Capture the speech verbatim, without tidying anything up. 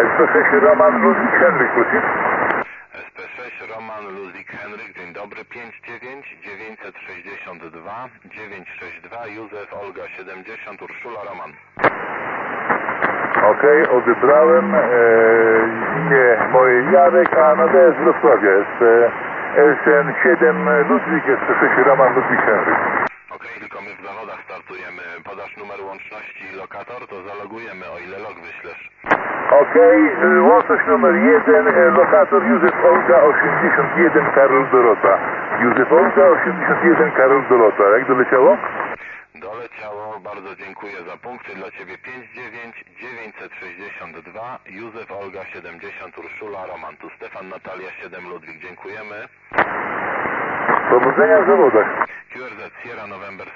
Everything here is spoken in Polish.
S P sześć Roman Ludwik Henryk, prosimy. S P sześć Roman Ludwik Henryk, dzień dobry, pięć dziewięć dziewięćset sześćdziesiąt dwa dziewięćset sześćdziesiąt dwa, Józef Olga siedemdziesiąt, Urszula Roman. Okej, okay, odebrałem e, imię moje Jarek, a nadaję z Wrocławia. Jest S N siedem Ludwik, S P sześć Roman Ludwik Henryk. Okej, okay, tylko my w zawodach startujemy. Podasz numer łączności i lokator, to zalogujemy, o ile log wyślesz. Okej, okay, łączność numer jeden, lokator Józef Olga osiemdziesiąt jeden, Karol Dorota. Józef Olga osiemdziesiąt jeden, Karol Dorota. Jak doleciało? Doleciało, bardzo dziękuję za punkty. Dla Ciebie pięć dziewięć dziewięćset sześćdziesiąt dwa, Józef Olga siedemdziesiąt, Urszula Roman. Tu Stefan Natalia siedem Ludwik, dziękujemy. Powodzenia w zawodach. Q R Z Sierra November